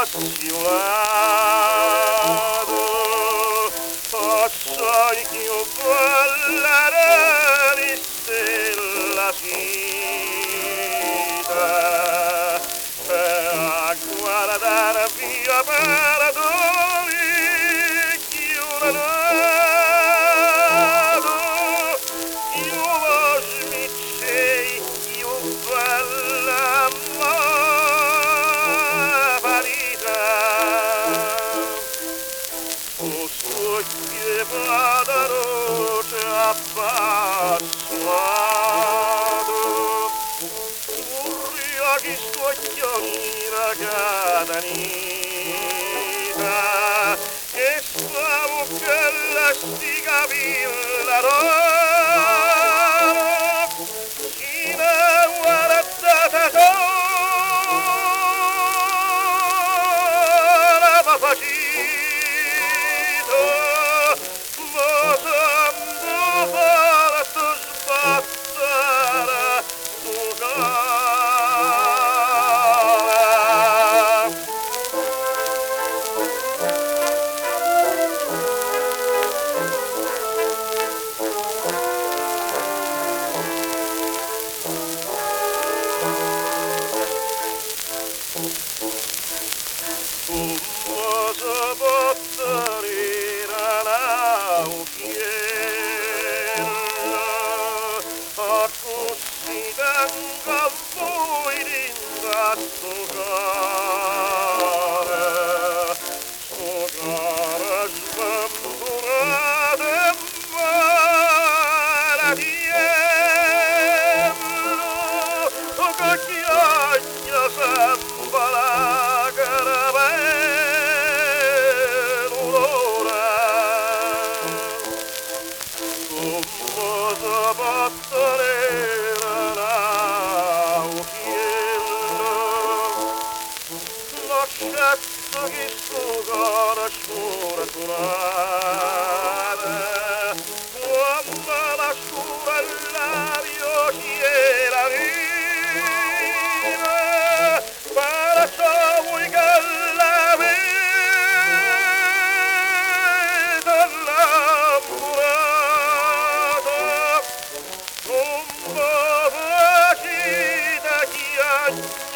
sciolato, assai più bella di stella cita, a guardare via per dove chiudono, io mi sei, io bella marita, o soglie vadano abbassato, urria chi scogliona catanita, e stavo che la stica villano, chi ne guardata sola ma facito, ma sento farto sbattere tu cara. Cosa porterà la fiera a così venga a voi ringraziare, sfogare sventurate male dietro che chiagna sembra la lasciato che sfogare scura curare, quando la scura l'aria ci era viva, per ciò vuoi che la vita innamorata, un po' facita chiacchiera